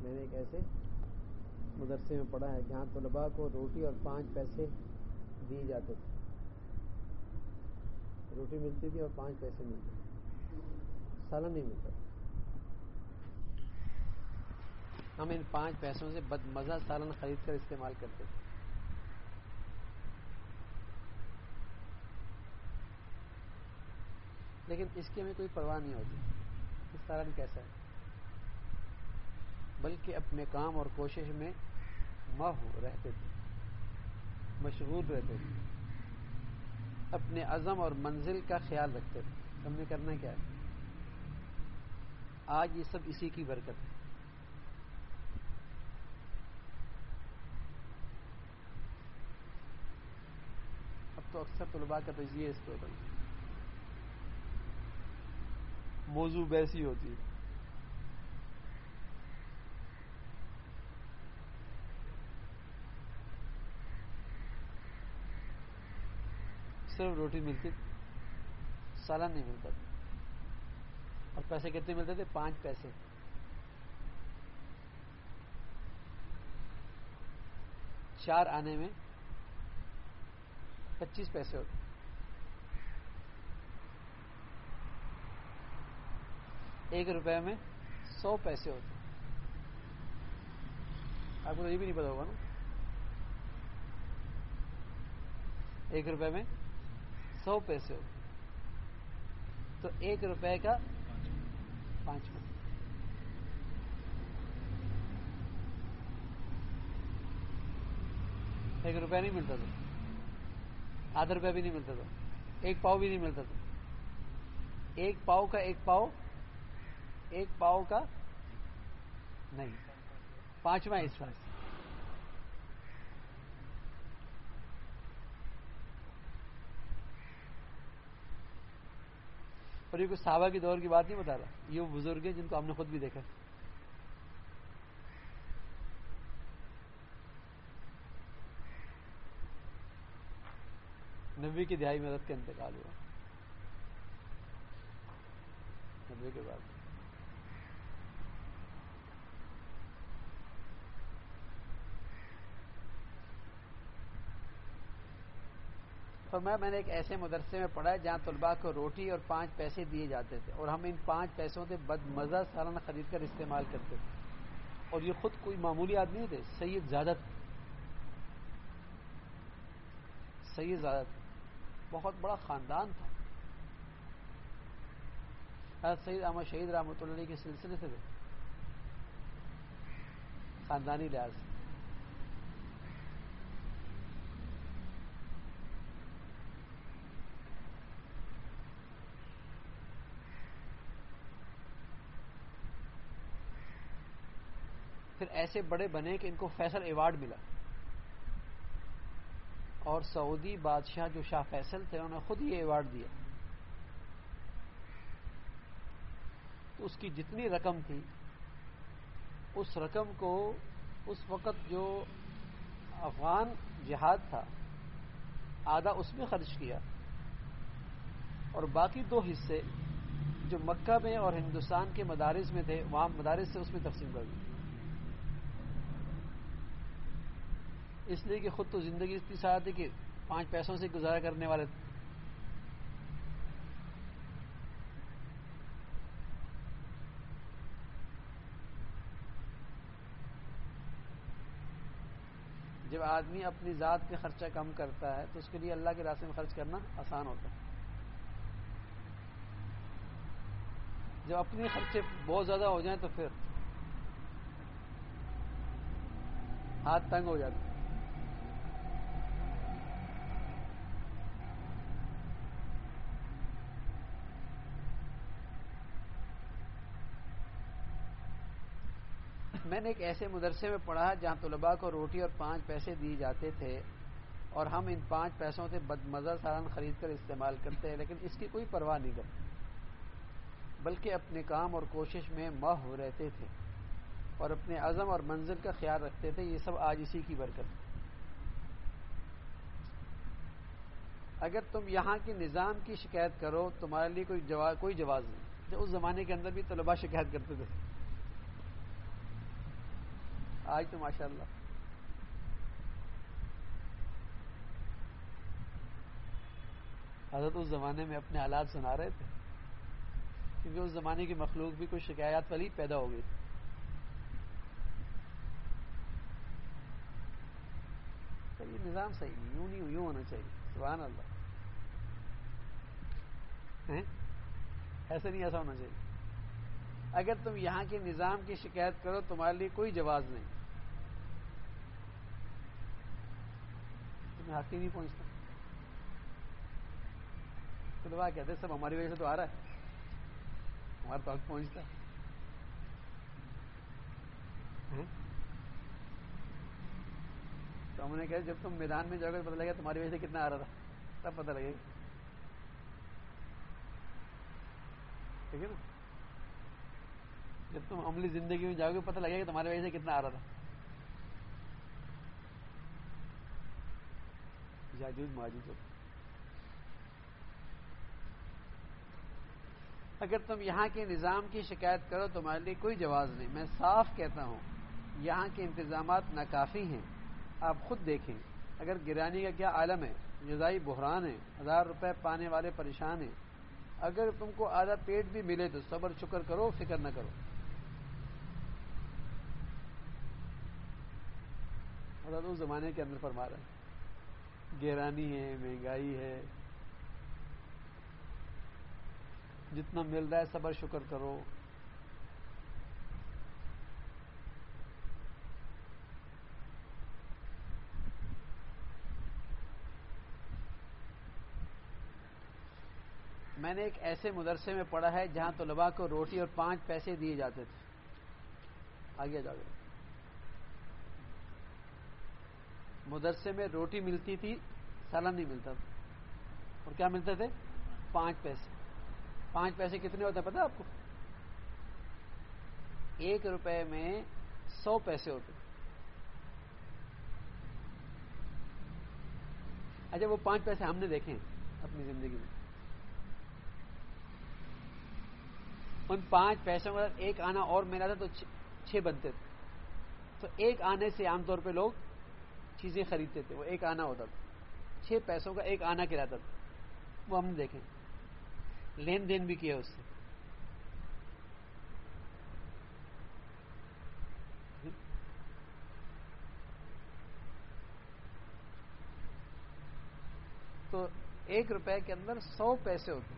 میں نے ایک ایسے مدرسے میں پڑھا ہے جہاں طلباء کو روٹی اور 5 پیسے دیے جاتے تھے. روٹی ملتی تھی اور 5 پیسے ملتے تھے, سالن نہیں ملتا. ہم ان 5 پیسوں سے بدمزہ سالن خرید کر استعمال کرتے تھے. لیکن اس کی ہمیں کوئی پرواہ نہیں ہوتی کہ سالن کیسا ہے, بلکہ اپنے کام اور کوشش میں رہتے تھے, مشغول رہتے تھے, اپنے عزم اور منزل کا خیال رکھتے تھے. ہم نے کرنا کیا ہے؟ آج یہ سب اسی کی برکت ہے. اب تو اکثر طلباء کا تجزیہ اس پہ ہوتا ہے, موضوع ویسی ہوتی ہے. صرف روٹی ملتی, سالن نہیں ملتا تھا. اور پیسے کتنے ملتے تھے؟ 5 پیسے. چار آنے میں 25 پیسے ہوتے. 1 روپے میں 100 پیسے ہوتے. آپ کو تو یہ بھی نہیں پتا ہوگا نا, 1 روپے میں 100 پیسے ہوتے. تو 1 روپے کا 5واں. ایک روپیہ نہیں ملتا تھا, آدھا روپیہ بھی نہیں ملتا تھا, 1 پاؤ بھی نہیں ملتا تھا. 1 پاؤ کا 1 پاؤ, 1 پاؤ کا نہیں, 5واں حصہ. اور یہ کوئی صحابہ کی دور کی بات نہیں بتا رہا, یہ وہ بزرگ ہیں جن کو ہم نے خود بھی دیکھا. نبی کی دہائی میں حضرت کا انتقال ہوا, نبی کے بعد. فرمایا میں نے ایک ایسے مدرسے میں پڑھا ہے جہاں طلباء کو روٹی اور 5 پیسے دیے جاتے تھے, اور ہم ان 5 پیسوں سے بدمزہ سالن خرید کر استعمال کرتے تھے. اور یہ خود کوئی معمولی آدمی تھے, سید زادت, سید زادت بہت بڑا خاندان تھا. حضرت سید احمد شہید رحمۃ اللہ علیہ کے سلسلے سے تھے, خاندانی لحاظ سے. پھر ایسے بڑے بنے کہ ان کو فیصل ایوارڈ ملا, اور سعودی بادشاہ جو شاہ فیصل تھے انہوں نے خود یہ ایوارڈ دیا. تو اس کی جتنی رقم تھی, اس رقم کو اس وقت جو افغان جہاد تھا آدھا اس میں خرچ کیا, اور باقی 2 حصے جو مکہ میں اور ہندوستان کے مدارس میں تھے وہاں مدارس سے اس میں تقسیم کر دی. اس لیے کہ خود تو زندگی اتنی سادہ تھی کہ 5 پیسوں سے گزارا کرنے والے تھے. جب آدمی اپنی ذات پہ خرچہ کم کرتا ہے تو اس کے لیے اللہ کے راستے میں خرچ کرنا آسان ہوتا ہے. جب اپنے خرچے بہت زیادہ ہو جائیں تو پھر ہاتھ تنگ ہو جاتے. میں نے ایک ایسے مدرسے میں پڑھا جہاں طلباء کو روٹی اور 5 پیسے دیے جاتے تھے, اور ہم ان 5 پیسوں سے بدمزہ سالن خرید کر استعمال کرتے ہیں, لیکن اس کی کوئی پرواہ نہیں کرتے, بلکہ اپنے کام اور کوشش میں رہتے تھے, اور اپنے عزم اور منزل کا خیال رکھتے تھے. یہ سب آج اسی کی برکت ہے. اگر تم یہاں کے نظام کی شکایت کرو تمہارے لیے کوئی جواز نہیں. اس زمانے کے اندر بھی طلباء شکایت کرتے تھے. آج تو ماشاءاللہ حضرت اس زمانے میں اپنے حالات سنا رہے تھے، کیونکہ اس زمانے کی مخلوق بھی کچھ شکایات والی پیدا ہو گئی تھی. تو یہ نظام صحیح نہیں، یوں نہیں، یوں ہونا چاہیے. سبحان اللہ. ایسا نہیں، ایسا ہونا چاہیے. اگر تم یہاں کے نظام کی شکایت کرو تمہارے لیے کوئی جواز نہیں، تمہیں حق ہی نہیں پہنچتا. طلباء کہتے سب ہماری وجہ سے تو آ رہا ہے، ہمارا تو حق پہنچتا ہے. تو ہم نے کہا جب تم میدان میں جاؤ گے پتہ لگے گا تمہاری وجہ سے کتنا آ رہا تھا، تب پتہ لگے گا. ٹھیک ہے نا؟ جب تم عملی زندگی میں جاؤ گے پتہ لگے گا تمہاری وجہ سے کتنا آ رہا تھا. یاجوج ماجوج. اگر تم یہاں کے نظام کی شکایت کرو تمہارے لیے کوئی جواز نہیں. میں صاف کہتا ہوں یہاں کے انتظامات ناکافی ہیں. آپ خود دیکھیں، اگر گرانی کا کیا عالم ہے، غذائی بحران ہے، 1000 روپے پانے والے پریشان ہیں. اگر تم کو آدھا پیٹ بھی ملے تو صبر شکر کرو، فکر نہ کرو. حضرت اس زمانے کے اندر فرما رہا ہے گرانی ہے، مہنگائی ہے، جتنا مل رہا ہے صبر شکر کرو. میں نے ایک ایسے مدرسے میں پڑھا ہے جہاں طلباء کو روٹی اور 5 پیسے دیے جاتے تھے. آگے جا کر مدرسے میں روٹی ملتی تھی، سالن نہیں ملتا تھا. اور کیا ملتے تھے؟ 5 پیسے. 5 پیسے کتنے ہوتے ہیں پتہ آپ کو؟ 1 روپے میں 100 پیسے ہوتے. اچھا وہ 5 پیسے ہم نے دیکھے اپنی زندگی میں. ان 5 پیسوں میں ایک آنا اور ملا تھا تو 6 بنتے تھے. تو ایک آنے سے عام طور پہ لوگ چیزیں خریدتے تھے. وہ ایک آنا ہوتا تھا، 6 پیسوں کا ایک آنا کراتا تھا. وہ ہم نے دیکھے، لین دین بھی کیا اس سے. تو 1 روپے کے اندر 100 پیسے ہوتے.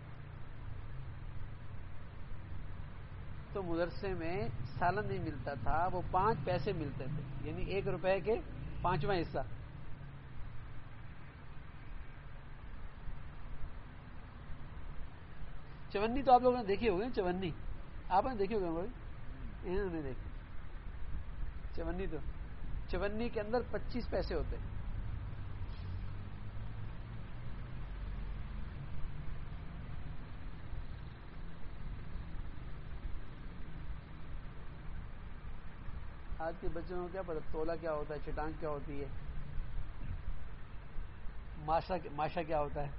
تو مدرسے میں سالن نہیں ملتا تھا، وہ 5 پیسے ملتے تھے، یعنی 1 روپے کے 5واں حصہ. چونی تو آپ لوگوں نے دیکھی ہوگی. چونی آپ نے دیکھی ہوگی؟ انہوں نے دیکھی چونی. تو چونی کے اندر 25 پیسے ہوتے. آج کے بچوں کو کیا پتا تولا کیا ہوتا ہے، چٹان کیا ہوتی ہے، ماشا کیا ہوتا ہے.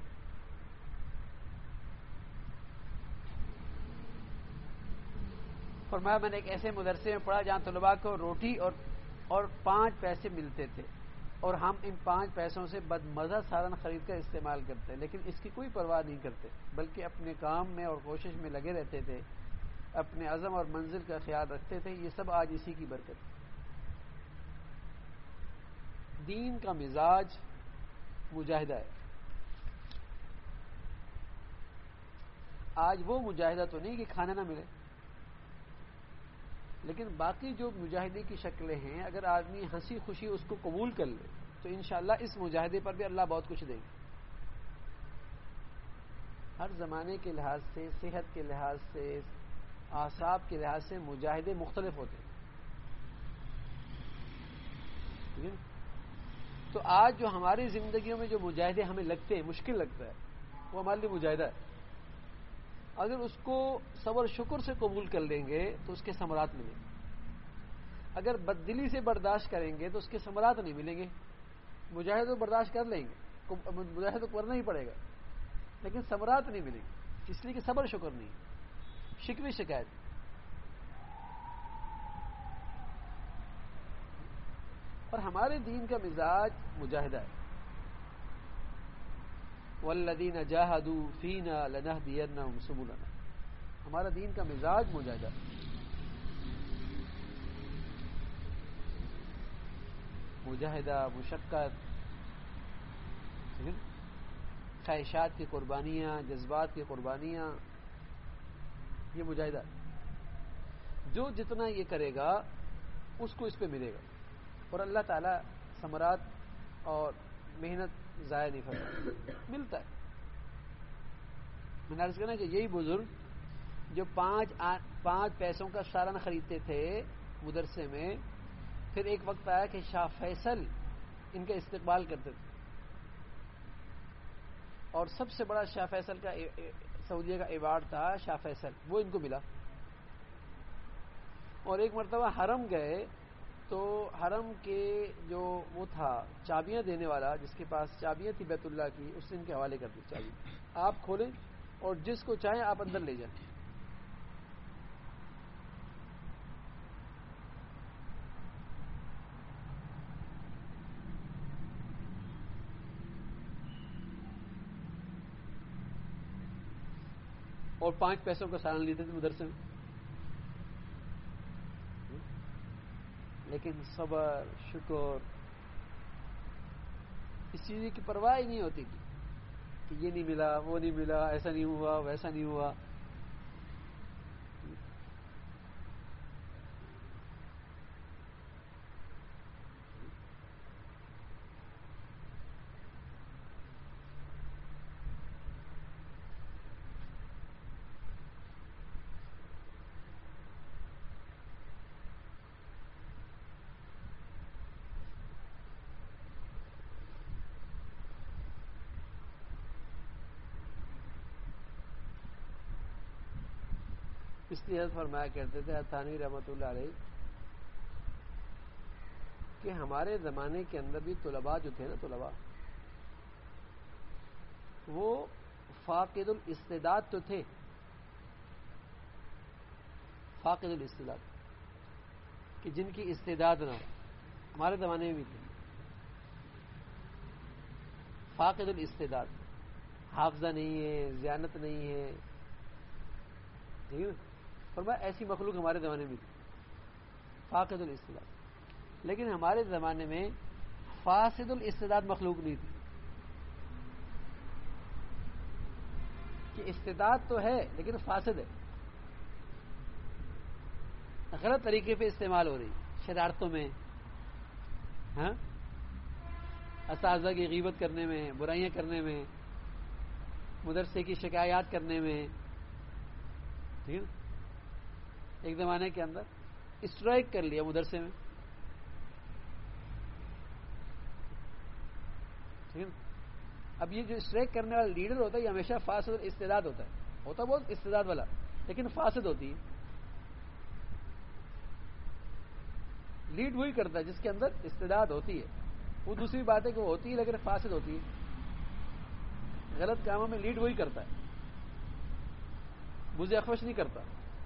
فرمایا میں نے ایک ایسے مدرسے میں پڑھا جہاں طلباء کو روٹی اور 5 پیسے ملتے تھے، اور ہم ان 5 پیسوں سے بدمزہ سالن خرید کر استعمال کرتے، لیکن اس کی کوئی پرواہ نہیں کرتے، بلکہ اپنے کام میں اور کوشش میں لگے رہتے تھے، اپنے عزم اور منزل کا خیال رکھتے تھے. یہ سب آج اسی کی برکت ہے. دین کا مزاج مجاہدہ ہے. آج وہ مجاہدہ تو نہیں کہ کھانا نہ ملے، لیکن باقی جو مجاہدے کی شکلیں ہیں اگر آدمی ہنسی خوشی اس کو قبول کر لے تو انشاءاللہ اس مجاہدے پر بھی اللہ بہت کچھ دے گا. ہر زمانے کے لحاظ سے، صحت کے لحاظ سے، اعصاب کے لحاظ سے مجاہدے مختلف ہوتے ہیں. تو آج جو ہماری زندگیوں میں جو مجاہدے ہمیں لگتے ہیں، مشکل لگتا ہے، وہ ہمارے لیے مجاہدہ ہے. اگر اس کو صبر شکر سے قبول کر لیں گے تو اس کے ثمرات ملیں گے. اگر بددلی سے برداشت کریں گے تو اس کے ثمرات نہیں ملیں گے. مجاہد تو برداشت کر لیں گے، مجاہد تو کرنا ہی پڑے گا، لیکن ثمرات نہیں ملیں گے، اس لیے کہ صبر شکر نہیں، شکوے شکایت. اور ہمارے دین کا مزاج مجاہدہ ہے. والذین جاہدوا فینا لنہدینہم سبلنا. ہمارا دین کا مزاج مجاہدہ ہے. مجاہدہ، مشقت، خواہشات کی قربانیاں، جذبات کی قربانیاں، یہ مجاہدہ. جو جتنا یہ کرے گا اس کو اس پہ ملے گا، اور اللہ تعالیٰ ثمرات اور محنت ضائع نہیں فرماتا، ملتا ہے. میں نے عرض کرنا کہ یہی بزرگ جو پانچ پیسوں کا سالن خریدتے تھے مدرسے میں، پھر ایک وقت آیا کہ شاہ فیصل ان کا استقبال کرتے تھے، اور سب سے بڑا شاہ فیصل کا سعودیہ کا ایوارڈ تھا شاہ فیصل، وہ ان کو ملا. اور ایک مرتبہ حرم گئے تو حرم کے جو وہ تھا چابیاں دینے والا، جس کے پاس چابیاں تھی بیت اللہ کی، اس نے ان کے حوالے کر دی چابی، آپ کھولیں اور جس کو چاہیں آپ اندر لے جائیں. اور 5 پیسوں کا سالن لیتے تھے مدرسے میں. لیکن صبر، شکر، اس چیز کی پرواہ ہی نہیں ہوتی تھی کہ یہ نہیں ملا، وہ نہیں ملا، ایسا نہیں ہوا، ویسا نہیں ہوا. اس لیے فرمایا کرتے تھے تھانوی رحمۃ اللہ علیہ کہ ہمارے زمانے کے اندر بھی طلباء جو تھے نا، طلباء وہ فاقد الاستعداد تو تھے، فاقد الاستعداد کہ جن کی استعداد نہ ہو، ہمارے زمانے میں بھی تھے فاقد الاستعداد، حافظہ نہیں ہے، ذہانت نہیں ہے، ٹھیک ہے نا. فرمایا ایسی مخلوق ہمارے زمانے میں تھی فاقد الاستعداد. لیکن ہمارے زمانے میں فاسد الاستعداد مخلوق نہیں تھی، کہ استعداد تو ہے لیکن فاسد ہے، غلط طریقے پہ استعمال ہو رہی، شرارتوں میں، ہاں، اساتذہ کی غیبت کرنے میں، برائیاں کرنے میں، مدرسے کی شکایات کرنے میں. ٹھیک ہے. ایک زمانے کے اندر اسٹرائک کر لیا مدرسے میں. ٹھیک ہے. اب یہ جو اسٹرائک کرنے والا لیڈر ہوتا ہے یہ ہمیشہ فاسد استعداد ہوتا ہے بہت استعداد والا، لیکن فاسد ہوتی ہے. لیڈ وہی کرتا ہے جس کے اندر استعداد ہوتی ہے، وہ دوسری بات ہے کہ وہ ہوتی ہے لیکن فاسد ہوتی ہے. غلط کاموں میں لیڈ وہی کرتا ہے، مجھے اخوش نہیں کرتا.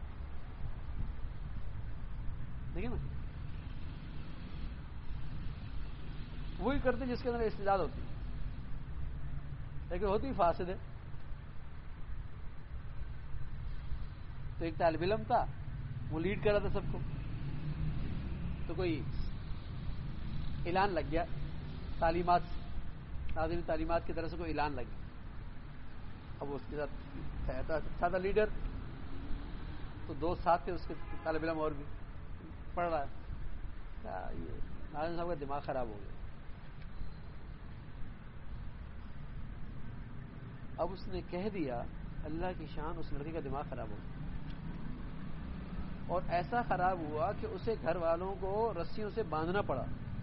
ٹھیک ہے نا. وہی کرتے جس کے اندر استعداد ہوتی ہے، لیکن ہوتی فاسد ہے. تو ایک طالب علم تھا، وہ لیڈ کر رہا تھا سب کو، تو کوئی اعلان لگ گیا تعلیمات، ناظرین تعلیمات کی طرف سے کوئی اعلان لگ گیا. اب اس کے ساتھ اچھا تھا لیڈر، تو 2 ساتھ تھے اس کے طالب علم اور بھی پڑھ رہا ہے. یہ ناظرین صاحب کا دماغ خراب ہو گیا. اب اس نے کہہ دیا، اللہ کی شان، اس لڑکے کا دماغ خراب ہو گیا، اور ایسا خراب ہوا کہ اسے گھر والوں کو رسیوں سے باندھنا پڑا.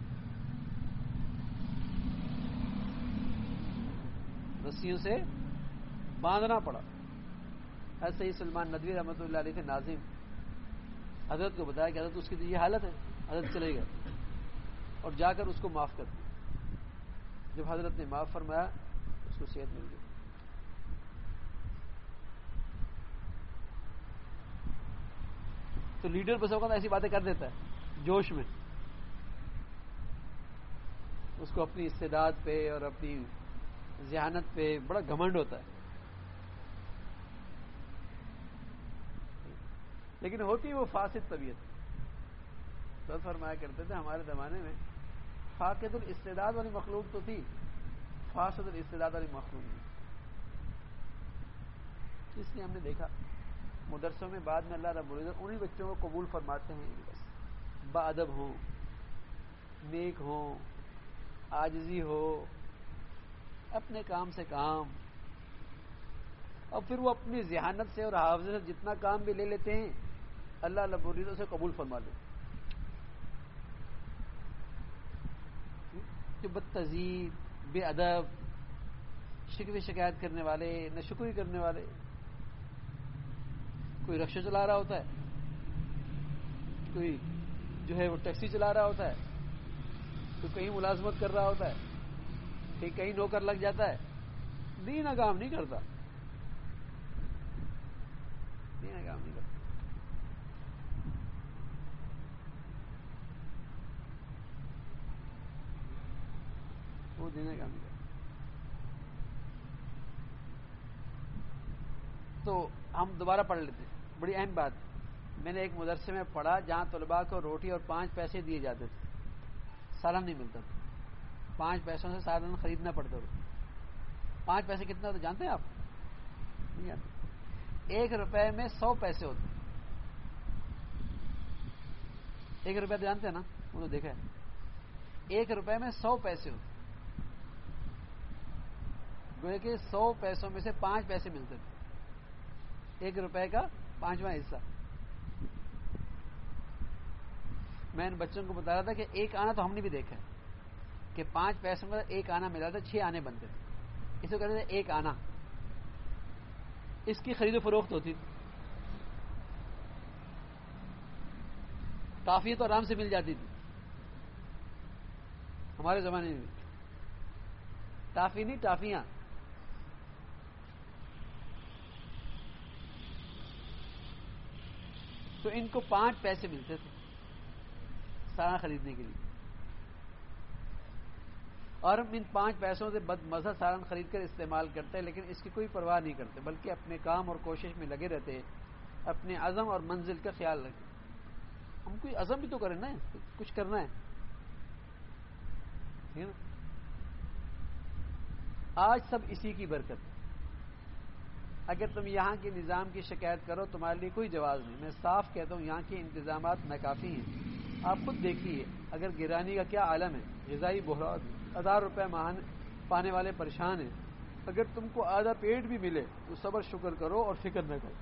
رسیوں سے باندھنا پڑا. ایسے ہی سلمان ندوی رحمۃ اللہ علیہ تھے ناظم، حضرت کو بتایا کہ حضرت اس کی تو یہ حالت ہے. حضرت چلے گئے اور جا کر اس کو معاف کر دیا. جب حضرت نے معاف فرمایا اس کو صحت مل گئی. تو لیڈر بس اوقات ایسی باتیں کر دیتا ہے جوش میں. اس کو اپنی استعداد پہ اور اپنی ذہانت پہ بڑا گھمنڈ ہوتا ہے، لیکن ہوتی وہ فاسد طبیعت۔ تو فرمایا کرتے تھے ہمارے زمانے میں فاقد الاستعداد والی مخلوق تو تھی، فاسد الاستعداد والی مخلوق نہیں۔ اس لیے ہم نے دیکھا مدرسوں میں بعد میں اللہ رب العزت انہی بچوں کو قبول فرماتے ہیں بس باادب ہوں، نیک ہوں، عاجزی ہو، اپنے کام سے کام، اور پھر وہ اپنی ذہانت سے اور حافظے سے جتنا کام بھی لے لیتے ہیں اللہ رب العزت اسے قبول فرما لیتے۔ جو بد تہذیب، بے ادب، شکوے شکایت کرنے والے، ناشکری کرنے والے، کوئی رکشہ چلا رہا ہوتا ہے، کوئی جو ہے وہ ٹیکسی چلا رہا ہوتا ہے، کوئی کہیں ملازمت کر رہا ہوتا ہے، کہیں نوکر لگ جاتا ہے، دین کام نہیں کرتا، دین کام نہیں کرتا۔ وہ دین کام نہیں کرتا۔ تو ہم دوبارہ پڑھ لیتے ہیں، بڑی اہم بات۔ میں نے ایک مدرسے میں پڑھا جہاں طلباء کو روٹی اور 5 پیسے دیے جاتے تھے، سالن نہیں ملتا تھا، 5 پیسوں سے سالن خریدنا پڑتا تھا۔ 5 پیسے کتنا ہوتا جانتے ہیں آپ؟ نہیں جانتے؟ 1 روپے میں 100 پیسے ہوتے ہیں۔ 1 روپے تو جانتے ہیں نا، وہ تو دیکھا ہے۔ 1 روپے میں 100 پیسے ہوتے ہیں، گویا کہ 100 پیسوں میں سے 5 پیسے ملتے تھے، 1 روپے کا 5واں حصہ۔ میں ان بچوں کو بتا رہا تھا کہ 1 آنا تو ہم نے بھی دیکھا ہے کہ 5 پیسوں کا 1 آنا ملا تھا، 6 آنے بنتے تھے، اس کو کہتے تھے 1 آنا۔ اس کی خرید و فروخت ہوتی تھی، ٹافیاں تو آرام سے مل جاتی تھی ہمارے زمانے میں، ٹافی نہیں ٹافیاں۔ تو ان کو 5 پیسے ملتے تھے سالن خریدنے کے لیے، اور ہم ان 5 پیسوں سے بد مزہ سالن خرید کر استعمال کرتے ہیں، لیکن اس کی کوئی پرواہ نہیں کرتے، بلکہ اپنے کام اور کوشش میں لگے رہتے، اپنے عزم اور منزل کا خیال رکھیں۔ ہم کوئی عزم بھی تو کریں نا، کچھ کرنا ہے، ٹھیک ہے نا؟ آج سب اسی کی برکت ہے۔ اگر تم یہاں کے نظام کی شکایت کرو تمہارے لیے کوئی جواز نہیں، میں صاف کہتا ہوں یہاں کے انتظامات ناکافی ہیں۔ آپ خود دیکھیے اگر گرانی کا کیا عالم ہے، غذائی بحران، 1000 روپے ماہانہ پانے والے پریشان ہیں۔ اگر تم کو آدھا پیٹ بھی ملے تو صبر شکر کرو اور فکر نہ کرو۔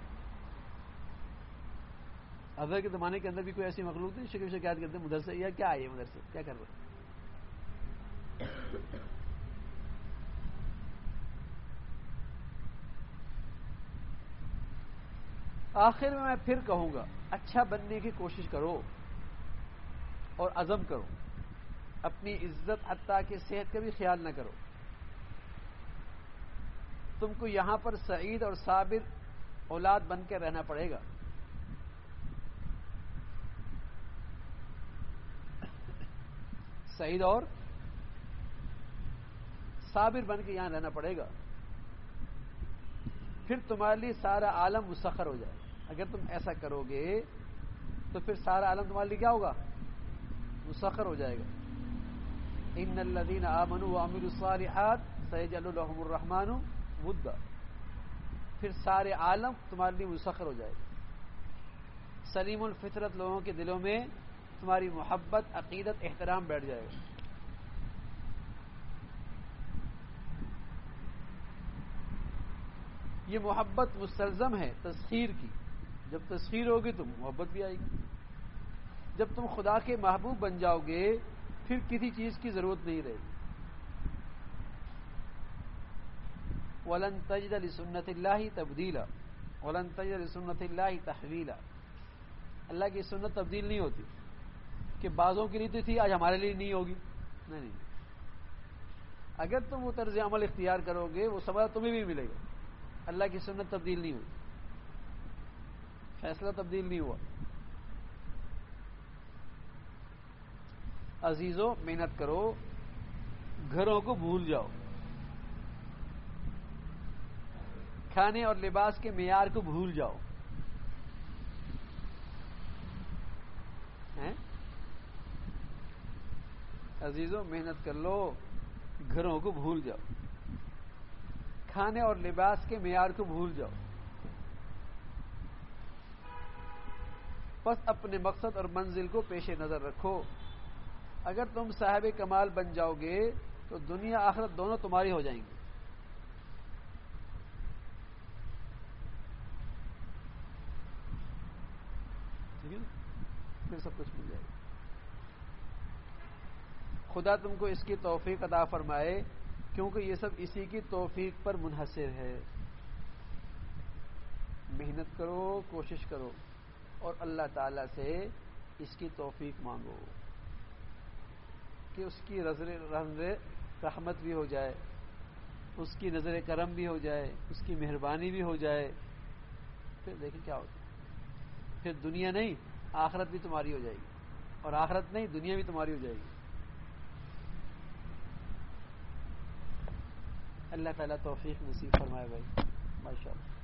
ابھی کے زمانے کے اندر بھی کوئی ایسی مخلوق تھی شکایت کرتے مدرسے یا کیا آئی ہے، مدرسے کیا کر رہے؟ آخر میں پھر کہوں گا اچھا بننے کی کوشش کرو اور عزم کرو، اپنی عزت حتیٰ کہ صحت کا بھی خیال نہ کرو۔ تم کو یہاں پر سعید اور صابر اولاد بن کے رہنا پڑے گا۔ سعید اور صابر بن کے یہاں رہنا پڑے گا، پھر تمہارے لیے سارا عالم مسخر ہو جائے گا۔ اگر تم ایسا کرو گے تو پھر سارا عالم تمہارے لیے کیا ہوگا؟ مسخر ہو جائے گا۔ ان الذين آمنوا وعملوا الصالحات سيجعل لهم الرحمن ودا، پھر سارے عالم تمہارے لیے مسخر ہو جائے گا۔ سلیم الفطرت لوگوں کے دلوں میں تمہاری محبت، عقیدت، احترام بیٹھ جائے گا۔ یہ محبت مستلزم ہے تسخیر کی، جب تسخیر ہوگی تو محبت بھی آئے گی۔ جب تم خدا کے محبوب بن جاؤ گے پھر کسی چیز کی ضرورت نہیں رہے گی۔ وَلَن تَجِدَ لِسُنَّتِ اللَّهِ تَبْدِيلًا وَلَن تَجِدَ لِسُنَّتِ اللَّهِ تَحْوِيلًا۔ اللہ کی سنت تبدیل نہیں ہوتی کہ بعضوں کے لیے تو تھی آج ہمارے لیے نہیں ہوگی، نہیں۔ اگر تم وہ طرز عمل اختیار کرو گے وہ سبب تمہیں بھی ملے گا۔ اللہ کی سنت تبدیل نہیں ہوئی، فیصلہ تبدیل نہیں ہوا۔ عزیزو محنت کرو، گھروں کو بھول جاؤ، کھانے اور لباس کے معیار کو بھول جاؤ. عزیزوں محنت کر لو، گھروں کو بھول جاؤ، کھانے اور لباس کے معیار کو بھول جاؤ. بس اپنے مقصد اور منزل کو پیش نظر رکھو. اگر تم صاحب کمال بن جاؤ گے تو دنیا آخرت دونوں تمہاری ہو جائیں گی. ٹھیک ہے نا؟ پھر سب کچھ مل جائے گا. خدا تم کو اس کی توفیق عطا فرمائے، کیونکہ یہ سب اسی کی توفیق پر منحصر ہے. محنت کرو، کوشش کرو، اور اللہ تعالی سے اس کی توفیق مانگو کہ اس کی رحمت بھی ہو جائے، اس کی نظر کرم بھی ہو جائے، اس کی مہربانی بھی ہو جائے. پھر دیکھیں کیا ہوتا ہے. پھر دنیا نہیں آخرت بھی تمہاری ہو جائے گی، اور آخرت نہیں دنیا بھی تمہاری ہو جائے گی. اللہ تعالیٰ توفیق نصیب فرمائے بھائی. ماشاء اللہ.